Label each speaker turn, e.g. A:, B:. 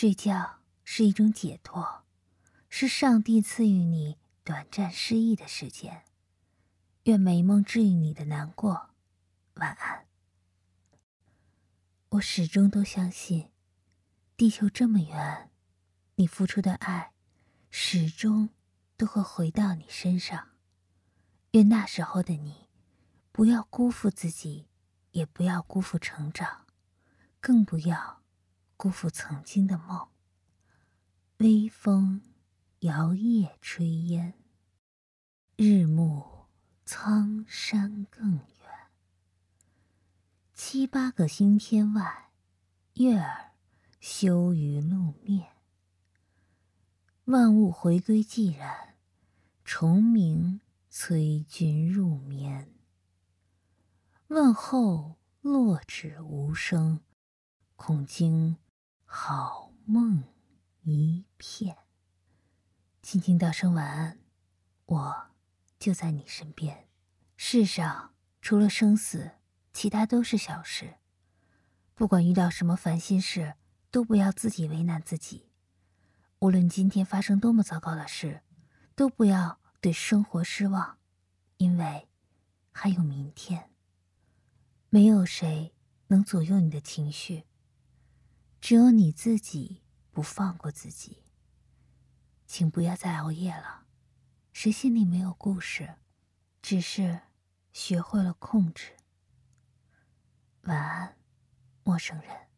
A: 睡觉是一种解脱，是上帝赐予你短暂失意的时间。愿美梦治愈你的难过，晚安。我始终都相信，地球这么远，你付出的爱始终都会回到你身上。愿那时候的你不要辜负自己，也不要辜负成长，更不要辜负曾经的梦。微风摇曳炊烟，日暮苍山更远。7、8个星天外，月儿休于路面。万物回归寂然，虫鸣催君入眠。问候落纸无声，恐惊好梦一片。轻轻道声晚安，我就在你身边。世上除了生死，其他都是小事。不管遇到什么烦心事，都不要自己为难自己。无论今天发生多么糟糕的事，都不要对生活失望，因为还有明天。没有谁能左右你的情绪，只有你自己不放过自己。请不要再熬夜了，谁心里没有故事，只是学会了控制。晚安，陌生人。